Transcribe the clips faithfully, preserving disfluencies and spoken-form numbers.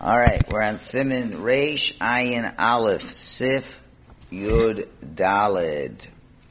All right, we're on Siman Reish Ayin Aleph Sif Yud Daled.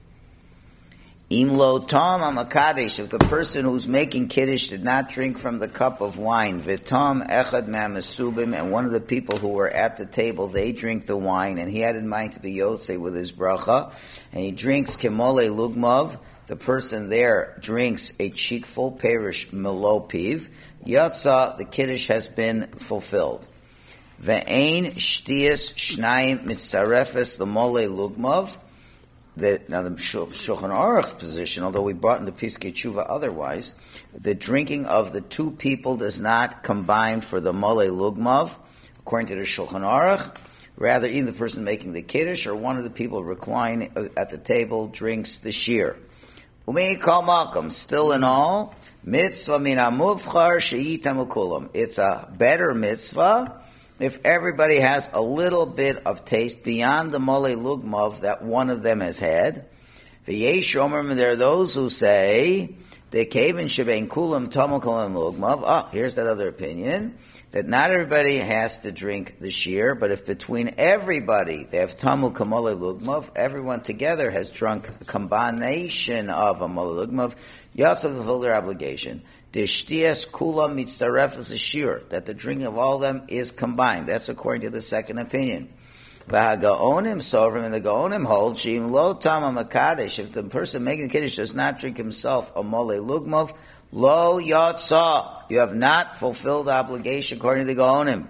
Imlo Tom Amakadesh, if the person who's making Kiddush did not drink from the cup of wine, Vitam Echad Ma'Mesubim, and one of the people who were at the table, they drink the wine, and he had in mind to be Yotzei with his bracha, and he drinks Kimole Lugmav, the person there drinks a cheekful, Perish Melopiv, Yatsa, the Kiddush has been fulfilled. Ve'ein Shtias Shnayim Mitzarefes Lemole Lugmav. The, now the Shulchan Aruch's position, although we brought in the Piskei Tshuva otherwise, the drinking of the two people does not combine for the Mole Lugmav, according to the Shulchan Aruch. Rather, either the person making the Kiddush or one of the people reclining at the table drinks the shear. Umi kol malkum, still in all, mitzvah min hamuvchar sheyitam ukulam. It's a better mitzvah if everybody has a little bit of taste beyond the mole lugmav that one of them has had. V'yesh omer, there are those who say, the kaven shebein kulam tamul kulam lugmav. Ah, here's that other opinion, that not everybody has to drink the shear, but if between everybody they have tamul kamole lugmav, everyone together has drunk a combination of a mole lugmav, yatsav fulfill their obligation. The shtias kula mitzarefes shear, that the drinking of all of them is combined. That's according to the second opinion. V'hagaonim sovrim, and the gaonim hold shim lo tama makadesh. If the person making the kiddush does not drink himself a mole lugmav, lo yatsa, you have not fulfilled the obligation according to the gaonim.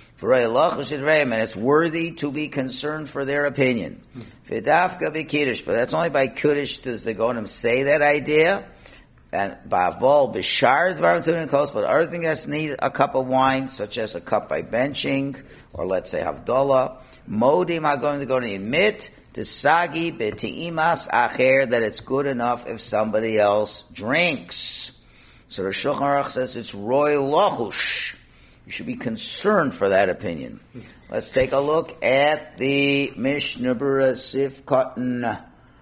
And it's worthy to be concerned for their opinion. V'dafka b'kiddush, but that's only by kiddush does the gaonim say that idea. And ba'avol b'shar dvarim tunin kos, but other things that need a cup of wine, such as a cup by benching, or let's say havdalah. Modim are going to go to admit to sagi b'ti'imas acher, that it's good enough if somebody else drinks. So the Shulchan Aruch says it's roy lochush. You should be concerned for that opinion. Let's take a look at the Mishnah Berurah Sif Cotton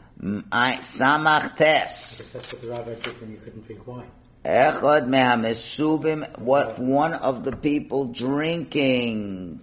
Samach Tes. That's what the rabbi did when you couldn't drink wine. Echad mehamesubim, what one of the people drinking.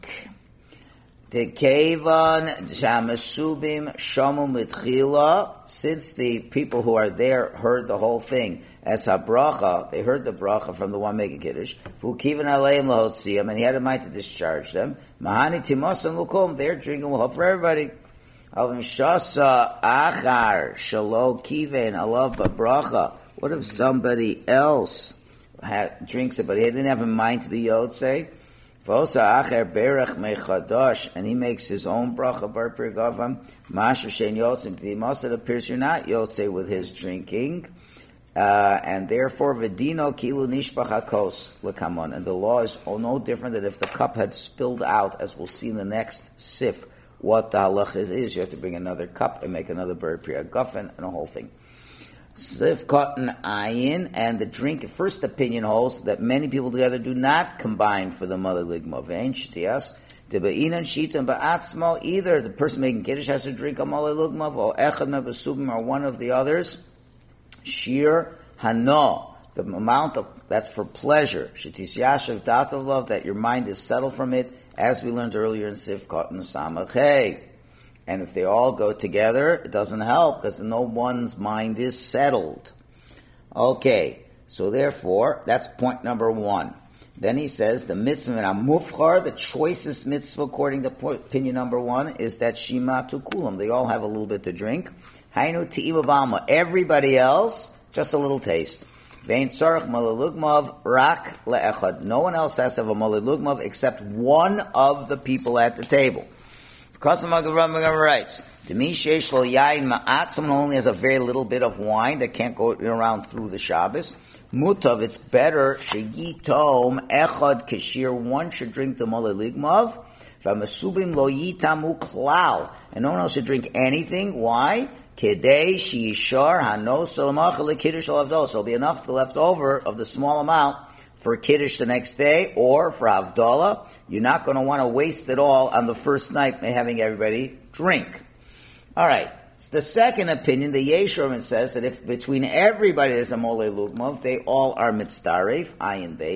Tekevan shamesubim shamu mitchila, since the people who are there heard the whole thing. As habracha, they heard the bracha from the one making kiddush. Fukivan aleim lahotziam, and he had a mind to discharge them. Mahani timosam lukum, their drinking will help for everybody. Avim shasa achar shalo kiven alav babracha. What if somebody else had, drinks it, but he didn't have in mind to be yotzei? Vosa acher berach mechadash, and he makes his own bracha bar pirgavam. Masher shein yotzim t'imos, it appears you're not yotzei with his drinking. Uh, and therefore, Vedino kilu nishbach hakos lekamon. And the law is oh, no different than if the cup had spilled out, as we'll see in the next sif. What the halach is, is you have to bring another cup and make another bar pirgavan and a whole thing. Sif cotton ayin, and the drink, first opinion holds that many people together do not combine for the mother ligma. Vein shtias tebe'inan shitan ba'atzmo, either the person making kiddush has to drink a mother ligma, or echad mevasubim, or one of the others. Shir hano, the amount of, that's for pleasure. Shetis yashav datav love, that your mind is settled from it, as we learned earlier in Sif cotton samach hey. And if they all go together, it doesn't help, because no one's mind is settled. Okay, so therefore, that's point number one. Then he says, the mitzvah mufchar, the choicest mitzvah according to opinion number one, is that shima tu kulam. They all have a little bit to drink. Hainu ti'ima b'alma. Everybody else, just a little taste. Vein tzarech malilugmav rak le'echad. No one else has to have a malilugmav except one of the people at the table. Kasamagavram writes, Demi sheish lo yain ma'at, someone who only has a very little bit of wine that can't go around through the Shabbos. Mutav, it's better, sheyitom echad kashir, one should drink the malaligmav, v'amasubim lo yitamu klal, and no one else should drink anything. Why? Kedei sheyishar hano salamacha lekiddush alavdol, so it'll be enough left over of the small amount for kiddush the next day, or for havdalah. You're not going to want to waste it all on the first night by having everybody drink. All right. The second opinion, the Yeshurman says that if between everybody there's a mole lugmav, they all are mitzdaref, ayin beis.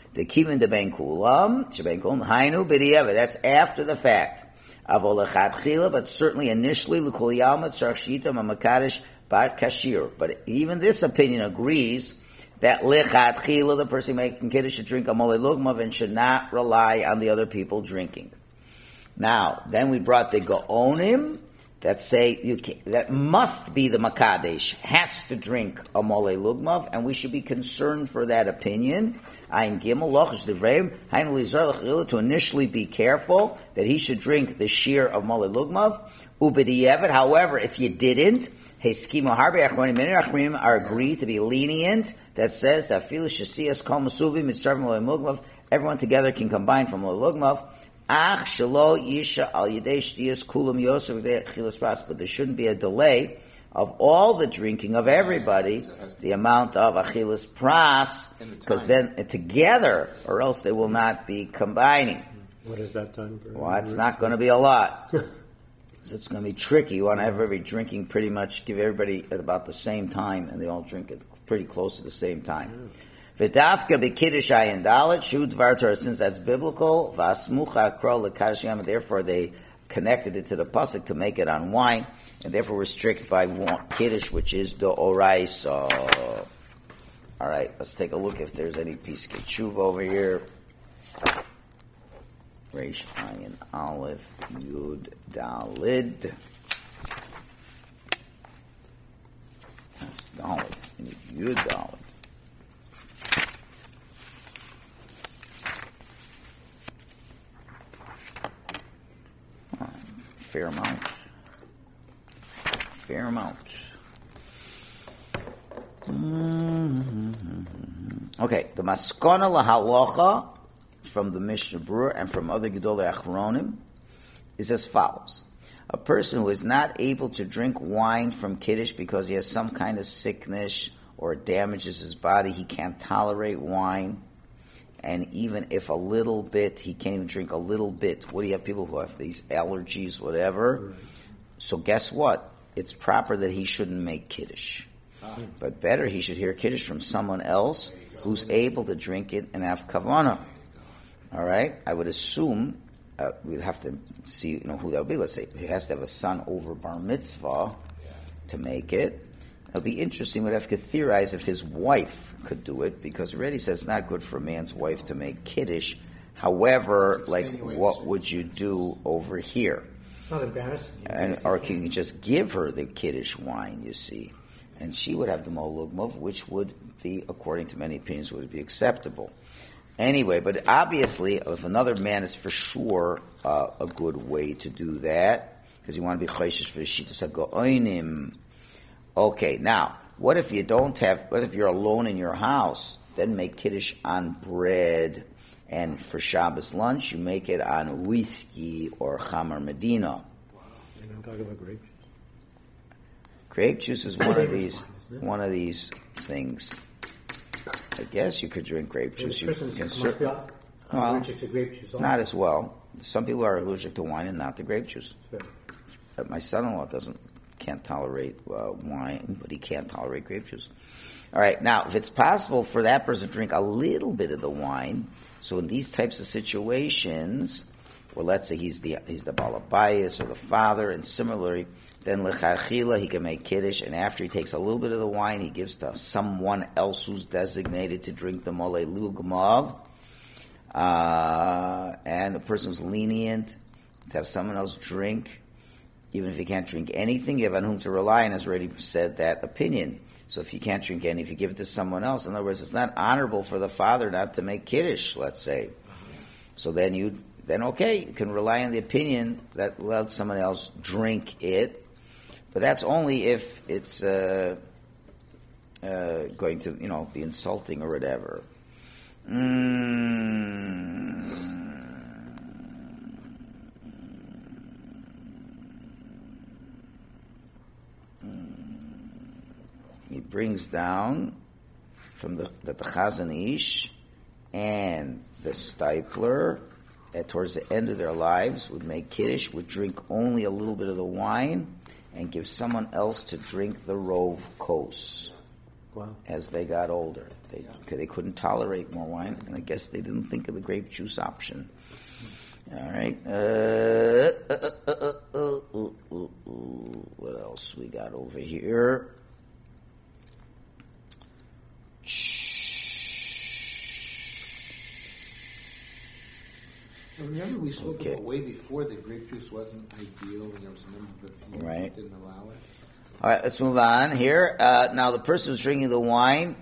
The kivin de ben kulam, sheben kulam, hainu b'di'evet. That's after the fact. Avol lechatchila, but certainly initially, l'kol yalma tzarich shita ma'makadosh bat kashir. But even this opinion agrees that lechatchila, the person making kiddush, should drink a molei lugmav and should not rely on the other people drinking. Now, then we brought the gaonim that say you can, that must be the makadesh has to drink a molei lugmav, and we should be concerned for that opinion. Ayin gimel lochish devreim hainu lizar lechila, to initially be careful that he should drink the shear of molei lugmav. Ubediyevet, however, if you didn't, heskimu harbe achronim many achronim are agreed to be lenient. That says that filu shasiyas kol masuvim mitzarvim molei lugmav. Everyone together can combine from molei lugmav. Ach shelo yisha al yedei shtiyas kulam yosef v'dei chilas pras. But there shouldn't be a delay of all the drinking of everybody, the amount of achilas pras, because then uh, together, or else they will not be combining. What is that time? For well, it's not going to be a lot. So it's going to be tricky. You want to have everybody drinking pretty much, give everybody at about the same time, and they all drink it pretty close to the same time. V'dafka b'kiddush ayin dalet shu dvar Torah, since that's biblical. V'asmucha kro l'kadosh yam, therefore they connected it to the pasuk to make it on wine, and therefore we're strict by kiddush, which is the oraisa. All right, let's take a look if there's any piece of tshuva over here. Reish ayin aleph yud dalid. That's dalid. Yud dalid. Fair amount. Fair amount. Mm-hmm. Okay, the maskana lahalacha from the Mishnah Berurah and from other Gedolei Achronim is as follows. A person who is not able to drink wine from Kiddush because he has some kind of sickness or it damages his body, he can't tolerate wine. And even if a little bit, he can't even drink a little bit. What do you have people who have these allergies, whatever? Right. So guess what? It's proper that he shouldn't make Kiddush. Ah. But better, he should hear Kiddush from someone else who's able to drink it and have kavanah. All right? I would assume, uh, we'd have to see you know, who that would be. Let's say he has to have a son over bar mitzvah to make it. It'll be interesting. We'd have to theorize if his wife could do it, because already says it's not good for a man's wife to make Kiddush. However, like, what would you do over here? It's not embarrassing. And, or can you just give her the Kiddush wine, you see? And she would have the molugmov, which would be, according to many opinions, would be acceptable. Anyway, but obviously, if another man is for sure uh, a good way to do that, because you want to be chayshish for the shittas hagoinim. Okay, now, what if you don't have, what if you're alone in your house? Then make Kiddush on bread, and for Shabbos lunch, you make it on whiskey or Chamar Medina. You're not talking about grape juice? Grape juice is one of these, one of these things. I guess you could drink grape juice. You can must be well, allergic to grape juice also. Not as well. Some people are allergic to wine and not to grape juice. But my son-in-law doesn't. Can't tolerate uh, wine, but he can't tolerate grape juice. All right, now, if it's possible for that person to drink a little bit of the wine, so in these types of situations, well, let's say he's the he's the balabayas or the father, and similarly, then lecharchila, he can make kiddush, and after he takes a little bit of the wine, he gives to someone else who's designated to drink the molei lugmav, uh, and the person who's lenient to have someone else drink. Even if you can't drink anything, you have on whom to rely, and has already said that opinion. So if you can't drink any, if you give it to someone else, in other words, it's not honorable for the father not to make kiddush, let's say. So then you, then okay, you can rely on the opinion that let someone else drink it, but that's only if it's uh, uh, going to, you know, be insulting or whatever. Mm. He brings down from the that the Chazon Ish and the Stipler at towards the end of their lives would make Kiddush, would drink only a little bit of the wine, and give someone else to drink the Rov Kos. Wow. As they got older. They, they couldn't tolerate more wine, and I guess they didn't think of the grape juice option. All right. Uh, uh, uh, uh, uh, uh, uh, uh, what else we got over here? Remember, we spoke okay. about way before that grape juice wasn't ideal, and there was a number of opinions right. that didn't allow it. All right, let's move on here. Uh, now, the person who's drinking the wine,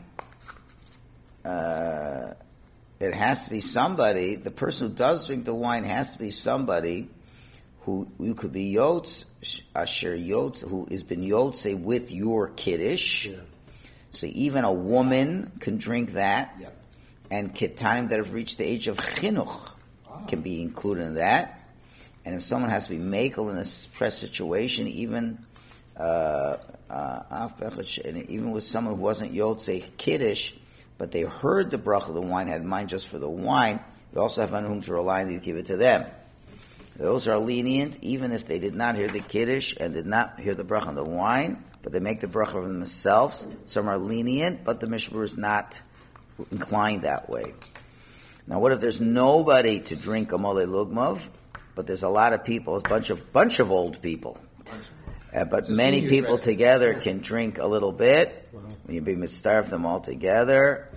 uh, it has to be somebody. The person who does drink the wine has to be somebody who you could be yotz, asher yotz, who has been yotze with your kiddush. Yeah. So even a woman can drink that, yep. and ketanim that have reached the age of chinuch can be included in that. And if someone has to be makel in a stress situation, even uh, uh, even with someone who wasn't yotze kiddush, but they heard the bracha of the wine, had in mind just for the wine, you also have on whom to rely and you give it to them. Those are lenient, even if they did not hear the kiddush and did not hear the bracha of the wine, but they make the bracha of themselves. Some are lenient, but the Mishmur is not inclined that way. Now, what if there's nobody to drink a mole lugmav, but there's a lot of people, a bunch of bunch of old people, uh, but many people resident. together can drink a little bit. Wow. When you be mitzaref them all together,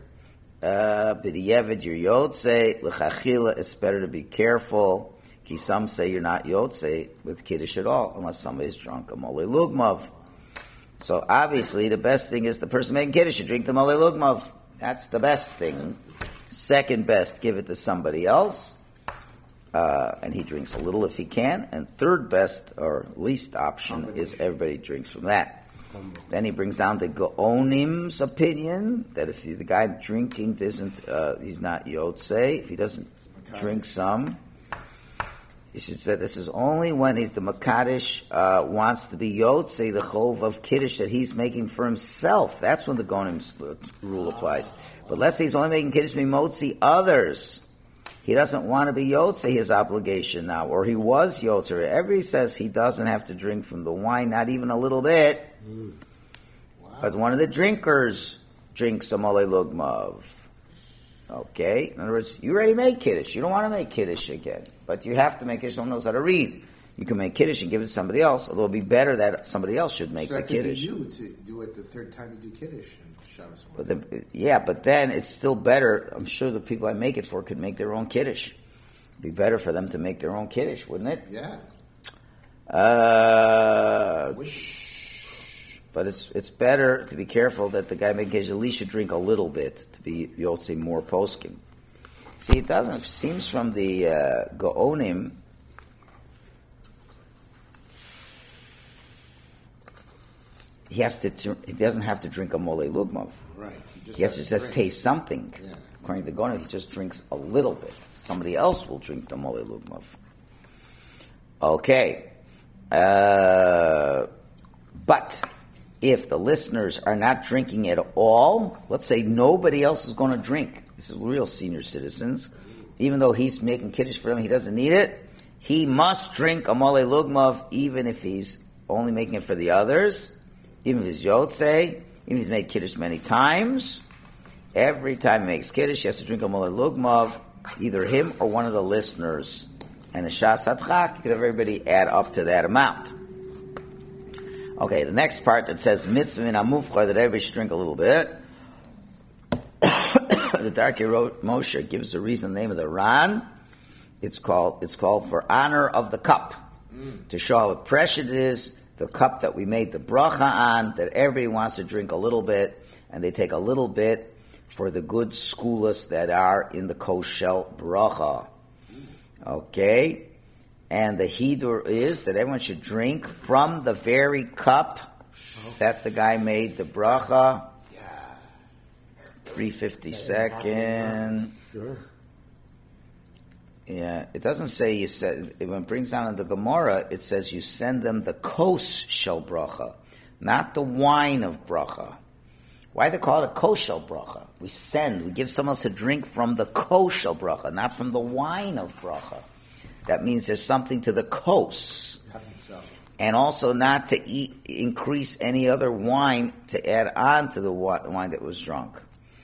b'diavad you're yotze l'chachila. It's better to be careful. Ki some say you're not yotze with kiddush at all unless somebody's drunk a mole lugmav. So obviously, the best thing is the person making kiddush should drink the mole lugmav. That's the best thing. Second best, give it to somebody else, uh, and he drinks a little if he can. And third best, or least option, is everybody drinks from that. Then he brings down the Gaonim's opinion, that if the guy drinking isn't, uh, he's not Yotze, if he doesn't drink some, he should say this is only when he's the Makadish, uh, wants to be Yotze, the Chov of Kiddush that he's making for himself. That's when the Gaonim's rule applies. But let's say he's only making Kiddush Mimotzi others. He doesn't want to be Yotze, his obligation now, or he was Yotze. Everybody says he doesn't have to drink from the wine, not even a little bit. Mm. Wow. But one of the drinkers drinks a mole lugmav. Okay? In other words, you already made Kiddush. You don't want to make Kiddush again. But you have to make Kiddush. Someone knows how to read. You can make Kiddush and give it to somebody else, although it would be better that somebody else should make so the Kiddush. So that could be you to do it the third time you do Kiddush. But the, yeah, but then it's still better. I'm sure the people I make it for could make their own kiddush. It'd be better for them to make their own kiddush, wouldn't it? Yeah. Uh, but it's it's better to be careful that the guy making kiddush at least should drink a little bit to be yotze more poskim. See, it doesn't. It seems from the uh, Gaonim. He has to. He doesn't have to drink a mole lugmav. Right. He, just he has to just drink. taste something. Yeah. According to the Gaonim, he just drinks a little bit. Somebody else will drink the mole lugmav. Okay. Uh, but if the listeners are not drinking at all, let's say nobody else is going to drink. This is real senior citizens. Even though he's making kiddush for them, he doesn't need it. He must drink a mole lugmav, even if he's only making it for the others. Even if he's Yotze, even if he's made Kiddush many times, every time he makes Kiddush, he has to drink a mole lugmav, either him or one of the listeners. And the Shas Hadchak, you could have everybody add up to that amount. Okay, the next part that says mitzvah min hamufcha, that everybody should drink a little bit. The Darkei Moshe gives the reason, the name of the Ran. It's called, it's called for honor of the cup. Mm. To show how precious it is, the cup that we made the bracha on, that everybody wants to drink a little bit, and they take a little bit for the good skulas that are in the koshel bracha. Okay? And the hidur is that everyone should drink from the very cup that the guy made the bracha. three fifty-second. Sure. Yeah, it doesn't say you said, when it brings down in the Gemara, it says you send them the kos shel bracha, not the wine of bracha. Why they call it a kos shel bracha? We send, we give someone else a drink from the kos shel bracha, not from the wine of bracha. That means there's something to the kos. And also not to eat, increase any other wine to add on to the wine that was drunk.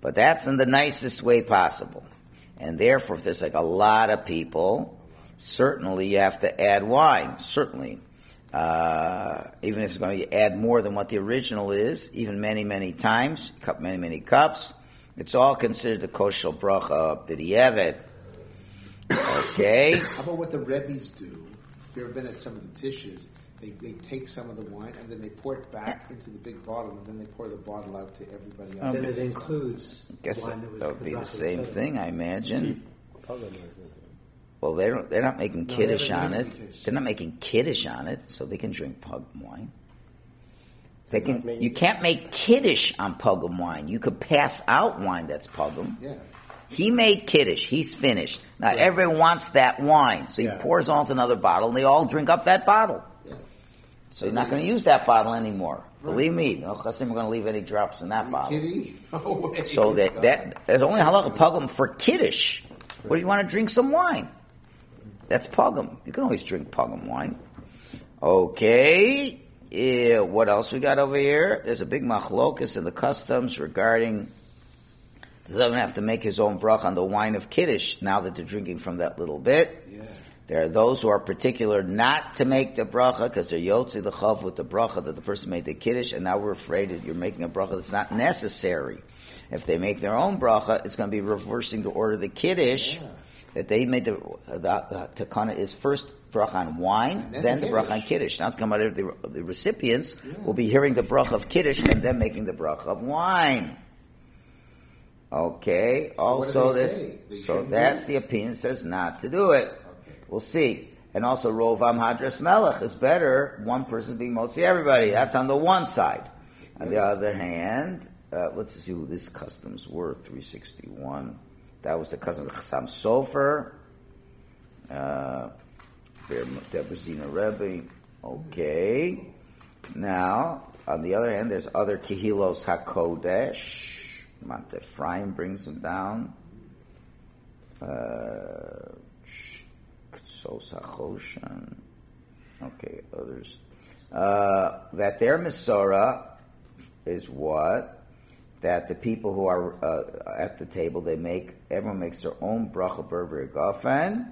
But that's in the nicest way possible. And therefore, if there's like a lot of people, certainly you have to add wine, certainly. Uh, even if it's going to add more than what the original is, even many, many times, cup many, many cups, it's all considered the kosher bracha b'diavad. Okay? How about what the Rebbes do? If you've ever been at some of the tishes, they, they take some of the wine and then they pour it back into the big bottle and then they pour the bottle out to everybody else. Then it includes I guess wine that, was that would the be the bracha same itself. thing, I imagine. Pugam is- Well, they don't, they're not making No, kiddush they're on not it. making kiddush. They're not making kiddush on it, so they can drink pugam wine. They They're not can. making- You can't make kiddush on pugam wine. You could pass out wine that's pugam. Yeah. He made kiddush. He's finished. Now Right. everyone wants that wine, so he Yeah. pours on to another bottle, and they all drink up that bottle. Yeah. So you're not going to use that bottle anymore. Believe me, no chassim are going to leave any drops in that Are you bottle. kidding? No way. So It's that, gone. that there's only halacha pugam for kiddush. What do you want to drink some wine? That's pugam. You can always drink pugam wine. Okay. Yeah, what else we got over here? There's a big machlokus in the customs regarding does everyone have to make his own bracha on the wine of kiddush now that they're drinking from that little bit? Yeah. There are those who are particular not to make the bracha because they're yotzi the chav with the bracha that the person made the kiddush, and now we're afraid that you're making a bracha that's not necessary. If they make their own bracha, it's going to be reversing the order of the kiddush. Yeah. That they made the, the, the takana is first bracha on wine, And then then the the bracha on kiddush. kiddush. Now it's coming out of the, the recipients Yeah. will be hearing the bracha of kiddush and then making the bracha of wine. Okay. So what do also, they this say? They so shouldn't that's do the opinion says not to do it. Okay. We'll see. And also, Rovam Hadras Melech is better. One person being motzi everybody. That's on the one side. On the other hand, uh, let's see who this customs were. Three sixty one. That was the custom of Chassam Sofer. Uh, Debrazina Rebbe. Okay. Now, on the other hand, there's other Kehilos HaKodesh. Mount Ephraim brings them down. Uh, Ktsos HaChoshen. Okay, others. Uh, that their Masorah is what? That the people who are uh, at the table, they make, everyone makes their own bracha berber gafen,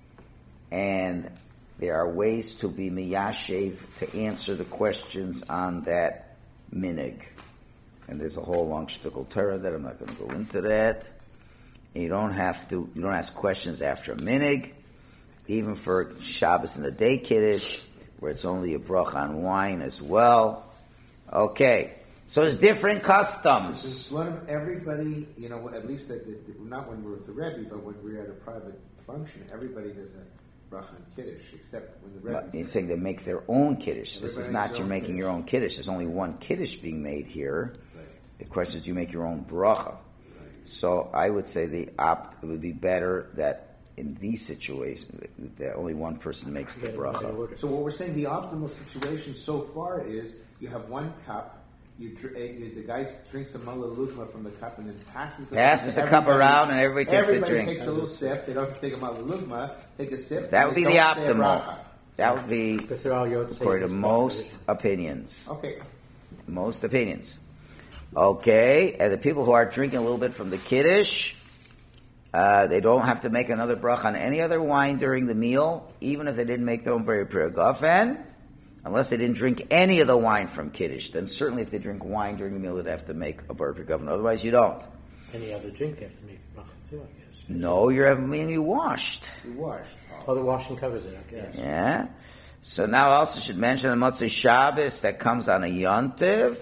and there are ways to be miyashev to answer the questions on that minig. And there's a whole long shtickle Torah that I'm not going to go into that. And you don't have to, you don't ask questions after a minig, even for Shabbos and the day kiddush, where it's only a bracha on wine as well. Okay. So there's different customs. This is one of everybody, you know, at least at the, not when we're with the Rebbe, but when we're at a private function, everybody does a bracha and kiddush, except when the Rebbe. But you're saying they make their own kiddush. This is Everybody not makes you're their own making your kiddush. own kiddush. There's only one kiddush being made here. Right. The question is, do you make your own bracha? So I would say the opt it would be better that in these situations that only one person makes the bracha. So what we're saying, the optimal situation so far is you have one cup. You, dr- eh, you the guy drinks a mullah lugma from the cup and then passes it Passes to the cup everybody. around and everybody takes Everybody a drink. takes a little sip. They don't have to take a mullah lugma. Take a sip. That and would be they the don't say a optimal. bracha. That would be Because they're all Yotzei. according to most opinions. Okay. Most opinions. Okay, and the people who are drinking a little bit from the kiddush, uh, they don't have to make another bracha on any other wine during the meal, even if they didn't make their own beri gafen, unless they didn't drink any of the wine from kiddush. Then certainly, if they drink wine during the meal, they'd have to make a beri gafen. Otherwise, you don't. Any other drink they have to make a bracha too, I guess. No, you're having you washed. You washed. Oh, the washing covers it, I guess. Yeah. So now I also should mention the Motzei Shabbos that comes on a Yontiv.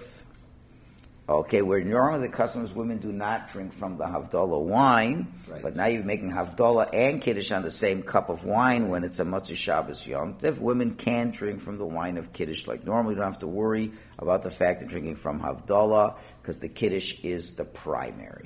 Okay, where normally the customs women do not drink from the Havdalah wine, Right. but now you're making Havdalah and Kiddush on the same cup of wine when it's a Motzei Shabbos Yontiv. Women can drink from the wine of Kiddush like normally. You don't have to worry about the fact of drinking from Havdalah because the Kiddush is the primary.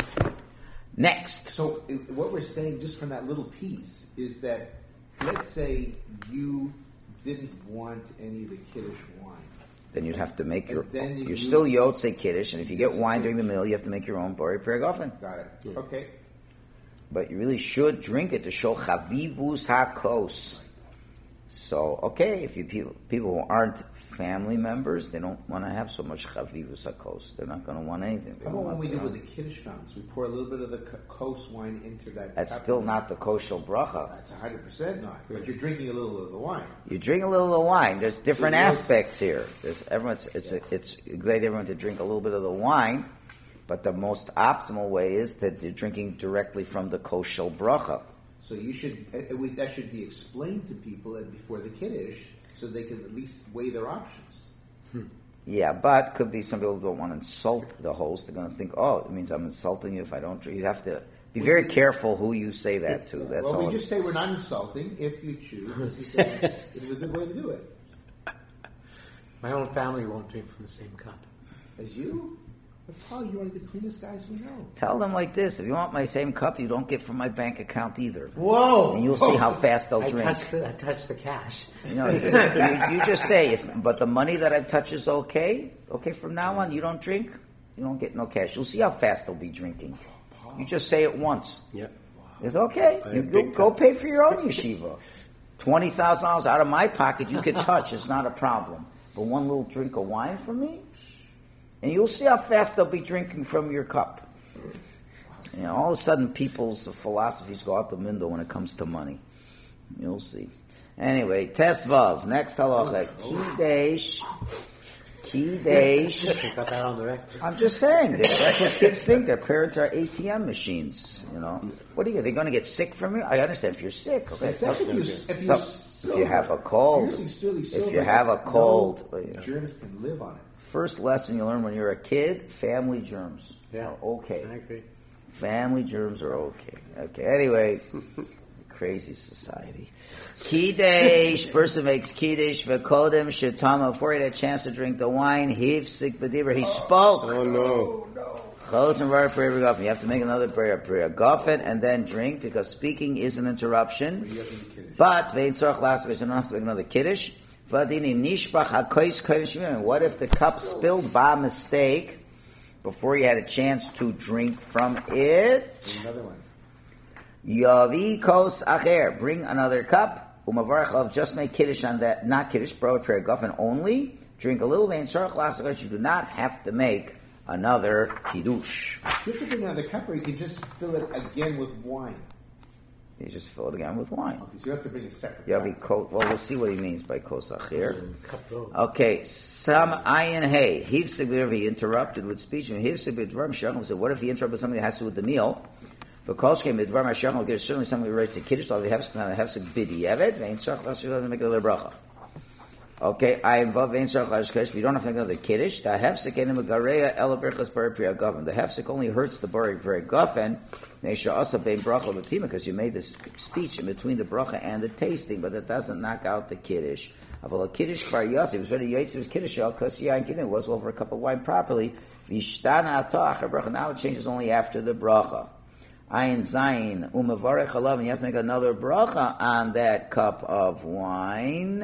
Next. So i- what we're saying, just from that little piece, is that let's say you didn't want any of the kiddush wine. Then you'd have to make your. And then you- You're still Yotzei Kiddush, and if you get wine during the meal, you have to make your own Bori Perigofen. Got it. Okay. But you really should drink it to show Chavivus HaKos. So, okay, if you people, people who aren't family members, they don't want to have so much chavivus hakos. They're not going to want anything. They How don't about when want we do their with own. the Kiddush fountains? We pour a little bit of the k- kos wine into that. That's cup. still not the kosher bracha. That's one hundred percent not. But you're drinking a little of the wine. You drink a little of wine. There's different So you know- aspects here. There's everyone's. It's a, it's great everyone to drink a little bit of the wine, but the most optimal way is that you're drinking directly from the kosher bracha. So you should uh, we, that should be explained to people at- before the Kiddush, so they can at least weigh their options. Yeah, but could be some people who don't want to insult the host. They're going to think, oh, it means I'm insulting you if I don't drink. You have to be very careful who you say that to. That's well, all. we just say we're not insulting if you choose. As he said, this is a good way to do it. My own family won't drink from the same cup. As you, but Paul, you're one of the cleanest guys we know. Tell them like this: if you want my same cup, you don't get from my bank account either. Whoa! And you'll see how fast they'll I drink. touch the, I touch the cash. You know, you, you, you just say, if, but the money that I touch is okay. Okay, from now on, you don't drink. You don't get no cash. You'll see how fast they'll be drinking. You just say it once. Yep. It's okay. I You have go, big go cup. pay for your own yeshiva. Twenty thousand dollars out of my pocket, you could touch. It's not a problem. But one little drink of wine from me, and you'll see how fast they'll be drinking from your cup. You know, all of a sudden, people's philosophies go out the window when it comes to money. You'll see. Anyway, Tes Vav. Next halacha. Kidesh. Kidesh. I got that on the record. I'm just saying, that- that's what kids think. Their parents are A T M machines. You know, what are you? They're going to get sick from you? I understand if you're sick. Okay, Especially if you if you So- if you have a cold, using sterling silver, if you have a cold, no you know. germs can live on it. First lesson you learn when you're a kid: family germs. Yeah. are okay. I agree. Family germs are okay. Okay. Anyway, crazy society. Kiddush, person makes kiddush v'kodem shetama. Before he had a chance to drink the wine, hivsik b'dibur. He spoke. Oh no. Close and prayer prayer gofen. You have to make another prayer prayer gofen and then drink because speaking is an interruption. But vein tzorach last you don't have to make another kiddush. Vadini nishbach hakois kodesh shemim. What if the cup spilled by mistake before you had a chance to drink from it? Another one. Yavi kos acher. Bring another cup. Umavarach of just make kiddush on that, not kiddush, prayer prayer gofen only. Drink a little vein tzorach last you do not have to make another kiddush. Do you have to bring another cup, or you can just fill it again with wine? You just fill it again with wine. Okay, so you have to bring a separate Yeah, cup. be ko- well, we'll see what he means by kosach here. Cup road. Okay, some ayin hey. Hivsig b'dvar, he interrupted with speech. And hivsig b'dvar mashachim said, what if he interrupted something that has to do with the meal? Because came b'dvar mashachim, there's certainly something who writes the kiddush. So they have some hevsig b'diavad. Vein tzarich l'shachim make another bracha. Okay, I involve vein tzarich l'shachim. We don't have to make another kiddush. The hevsig enim gareya ela berchas bar priya gafen. The hevsig only hurts the bar priya gafen. Because you made this speech in between the bracha and the tasting, but it doesn't knock out the kiddush. Aval a kiddush bar yosef was ready yaitz kiddush al kasi yain kiddush was over a cup of wine properly. Vishtana atach bracha. Now it changes only after the bracha. Ayin zayin umavarech halav, and you have to make another bracha on that cup of wine.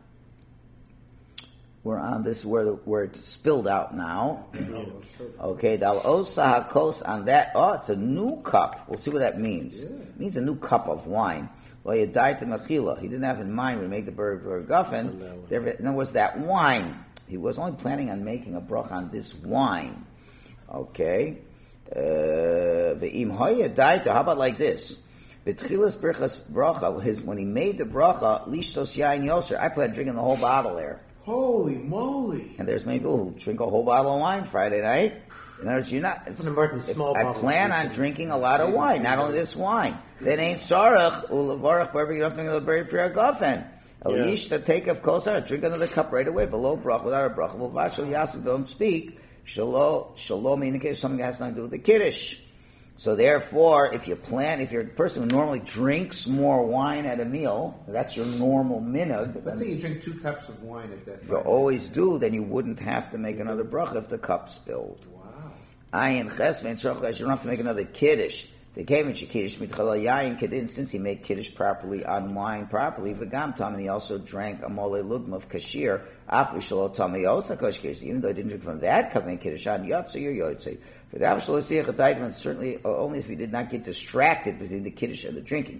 We're on this where the, where it's spilled out now. Okay, dal osa hakos on that. Oh, it's a new cup. We'll see what that means. Yeah. It means a new cup of wine. Well, you died to mechila. He didn't have in mind when he made the burger guffin. There, there was that wine. He was only planning on making a bracha on this wine. Okay. Ve'im hoya died to. How about like this? B'tchilas berchas bracha. His when he made the bracha lishtos yain yoser. I plan on drinking the whole bottle there. Holy moly! And there's many people who drink a whole bottle of wine Friday night. In other words, you're not. It's, Put a Martin if small I bottle. plan on drinking a lot of wine, not only this wine. Then ain't sarach ulavarach wherever you don't think of the very prayer gofen. Elish to take of kosar, drink another cup right away below brach without a brach. Vashal yasu don't speak. Shalom shalom indicates something that has nothing to do with the kiddush. So therefore, if you plan, if you're a person who normally drinks more wine at a meal, that's your normal minhag. Let's say you drink two cups of wine at that. If you always do, then you wouldn't have to make another bracha if the cup spilled. Wow. Ayin chesven tzorach, you don't have to make another kiddush. They came in kiddush mitchala yayin kedin, since he made kiddush properly on wine properly. V'gam tam, and he also drank a mole lugma of kashir. Afri shalo tami osa kashir. Even though he didn't drink from that cup, made kiddush on yotze or yotze. For the avshalo siyach certainly only if he did not get distracted between the kiddush and the drinking.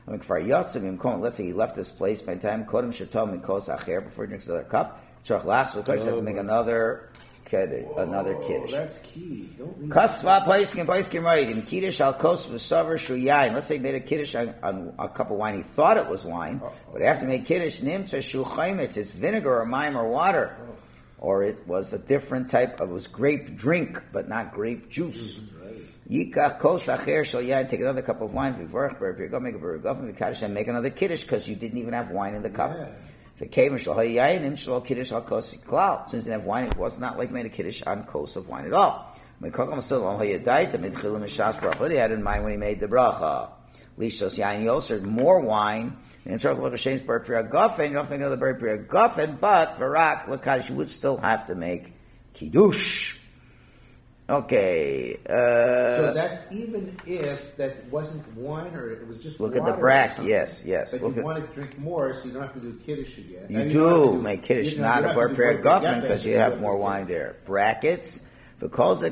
Let's say he left this place by time before he drinks another cup. You have to make another kiddush. Another kiddush. That's key. Don't leave Kasva poiskim poiskim right in kiddush al kos v'savar shu yain. Let's say he made a kiddush on, on a cup of wine. He thought it was wine, Uh-oh. but after he made kiddush nimtza shu chaymetz, it's vinegar or mime or water, oh. or it was a different type of it was grape drink, but not grape juice. Yikach kos acher shel yain. Take another cup of wine. V'vorach ber go make a ber gofim v'kaddish and make another kiddush because you didn't even have wine in the cup. Yeah. Since he didn't have wine, it was not like made a kiddush on kos of wine at all. What he had in mind when he made the bracha. Lishos yain yoser, more wine. And so look Hashan's bar priya guffen. You don't think of the bar priya guffen, but varak l'kaddish, you would still have to make kiddush. Okay. Uh, so that's even if that wasn't wine or it was just look water at the bracket. Yes, yes. But look you at, want to drink more, so you don't have to do kiddush again. You I mean, do, you do make kiddush, you not know, a bar priya guffen because you have more kiddush. wine there. Brackets. That's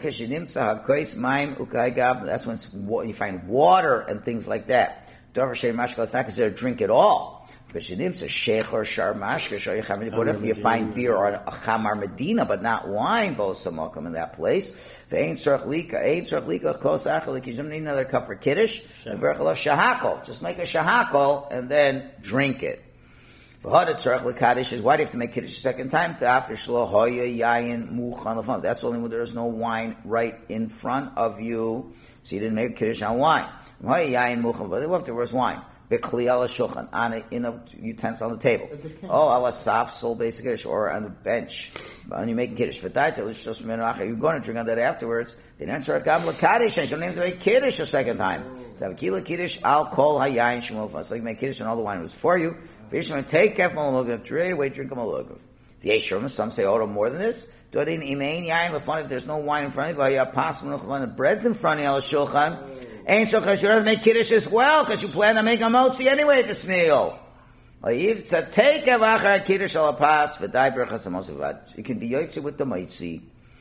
when it's, you find water and things like that. It's not considered a drink at all. Because what if you find beer or a chamar medina, but not wine, both in that place? You don't need another cup for kiddush. Just make a shahakol and then drink it. Why do you have to make kiddush a second time? That's only when there's no wine right in front of you. So you didn't make kiddush on wine. But what if there was wine? On a, in a utensil on the table. Oh, ala saf, soul basic kiddush, or on the bench. When you make kiddush, you're going to drink on that afterwards. They don't start gabla kaddish, and you don't have to make kiddush a second time. To have a kila kiddush, al kol hayayin shmufa. So you make kiddush, and all the wine was for you. If you take kef malugov, trade away, drink a malugov. The yeshurma, some say, oh, more than this. Dodin imein yayin lefon. If there's no wine in front of you, the bread's in front of you, al shulchan. Ain't so because you have to make kiddush as well because you plan to make a motzi anyway at this meal. You can be yotzi with the motzi.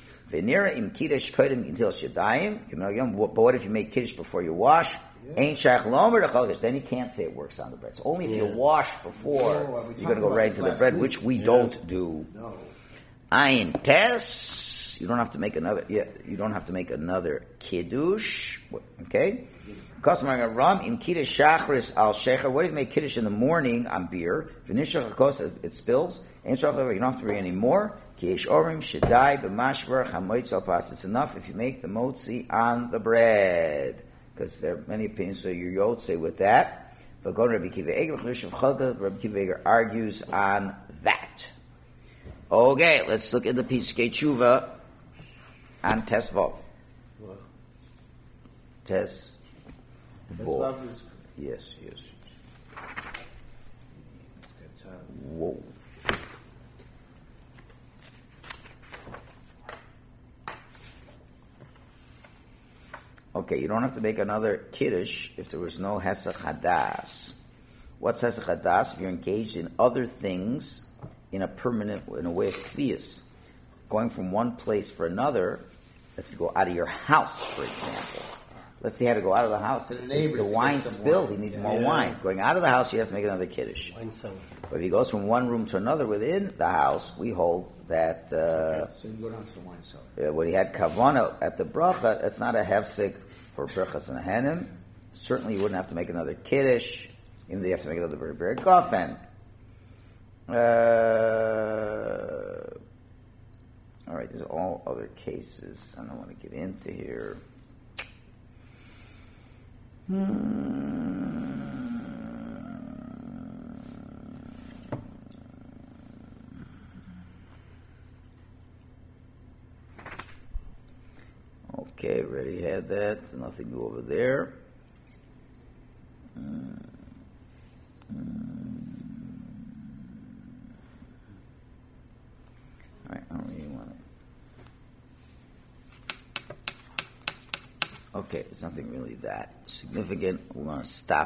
But what if you make kiddush before you wash? Ain't shach lomer the then you can't say it works on the bread. It's only if you wash before no, you're going to go right to the bread, which we yes. don't do. No. Ayin tes. You don't have to make another. Yeah, you don't have to make another kiddush. Okay. Customer rum in kiddush shachris al shecher. What if you make kiddush in the morning on beer? V'nishach hakos it spills. Ain't so you don't have to read any more. Kish orim shedai b'mashver chamoitz al pas. It's enough if you make the motzi on the bread, because there are many opinions. So your yotze with that. But go to Rabbi Kiva Eger. Rabbi Kiva Eger argues on that. Okay, let's look at the Piskei Tshuva on Tes Vov. Tes Vov. Yes, yes. Whoa. Okay, you don't have to make another kiddush if there was no hesach hadas. What's hesach hadas? If you're engaged in other things in a permanent, in a way of kviyas, going from one place for another. Let's go out of your house, for example. Let's say you had to go out of the house. The, the wine spilled. Wine. He needs yeah. more yeah. wine. Going out of the house, you have to make another kiddush. But if he goes from one room to another within the house, we hold that. Uh, okay. So you go down to the wine cellar. Uh, when he had kavana at the bracha, it's not a hefsek for berachas and henim. Certainly, you wouldn't have to make another kiddush, even though you have to make another very very gofen. Uh, all right, there's all other cases. I don't want to get into here. Hmm. Okay, already had that. Nothing new over there. Hmm. Hmm. All right, I don't really want to. Okay, it's nothing really that significant. We want to stop